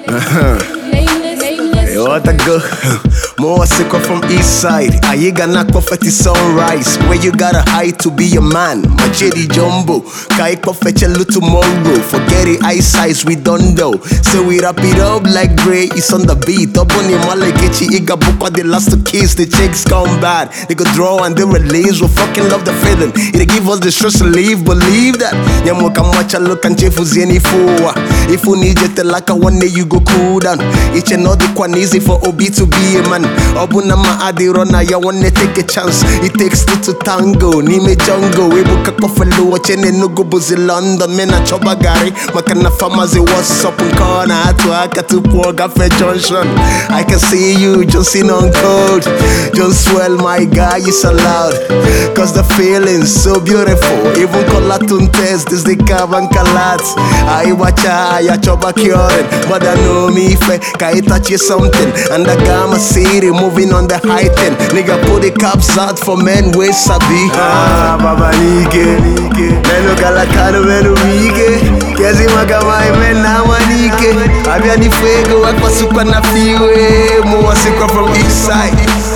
Hey, what a go. More secret from east side. I gonna coffee sunrise. Where you gotta hide to be a man. My JD Jumbo. Kai coffee chelo tomorrow. Forget it, eye size, we don't know. So we wrap it up like Dre, it's on the beat. Up on your malekechi, iga book the last to kiss. The chicks come bad. They go draw and they release. We fucking love the feeling. It give us the stress relief. Believe that. Nyamoka macha look and chefu zeni fuwa. If you need it like one day you go cool down. Each and all the one easy for OB to be a man. Obuna ma adirona ya wanna take a chance. It takes two to tango. Nime jungle. Ebuka kofalo wachene nugo buzi London. Mena choba gari. Makana famazi what's up in corner. Atu aka to poor Gafe Junction. I can see you just in on code. Just swell my guy is allowed. Cause the feeling's so beautiful. Even Kolatun test this the Kavan Kalat. I watch ya choba curing. But I know me fe kai touch you something. And the Gamma City moving on the high ten. Nigga put the caps out for men with sabi. Baba nike. Meno galakano meno wike. Kiasi magama men na manike. Abia ni fuego akwa super na fiwe. More secret from east side.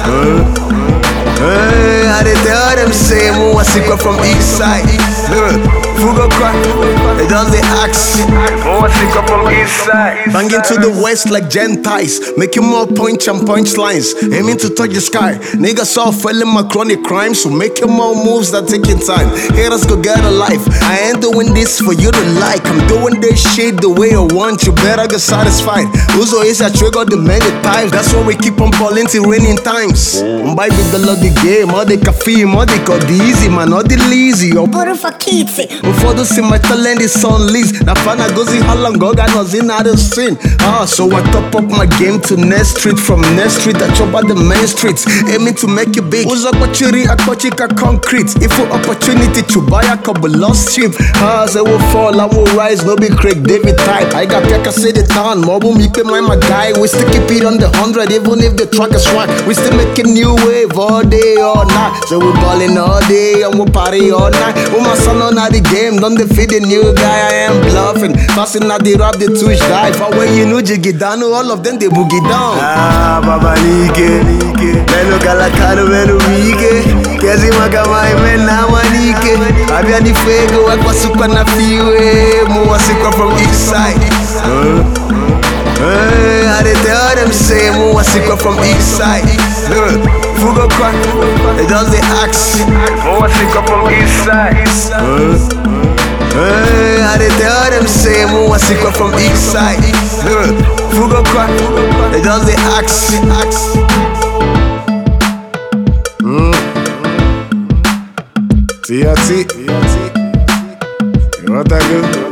I did tell them say more secret from east side. Fugo crack, it does the axe. More secret from east side. Banging to the west like Gentiles, making more punch and punchlines. Aiming to touch the sky. Niggas all failing my chronic crimes, so making more moves that taking time. Haters go get a life. I ain't doing this for you to like. I'm doing this shit the way I want. You better get satisfied. Uzo is a trigger the many times. That's why we keep on balling till raining times. Mbai with the love the game, all the cafe, all the easy man, all the lazy. Bora fa kitse. Before see my talent is on lease. Na fana gozi halangoga was in other scene. So I top up my game to next street. From next street I chop out the main streets. Aiming to make it big. Uzo kwachiri akwachika concrete. If you opportunity to buy a couple lost sheep. They will fall, I will rise, no be Craig David type. I got Pekka say the town, Mobu me pay my guy. We still keep it on the 100 even if the track is swag. We still make a new wave all day all night. So we ballin' all day and we party all night. My son on the game, don't defeat the new guy, I am bluffing. Passing at the rap, the twitch dive. For when you know Jiggy down, all of them they boogie down. Baba nike. Meno galakano meno wike. Kiasi magama men na manike. Abia ni fuego akwa super na fiwe. More secret from east side. I did tell them say more secret from east side. Fugo crack, it does the axe. More secret from east side. I did tell them say more secret from east side. Fugo crack, it does the axe. TRT. What I do?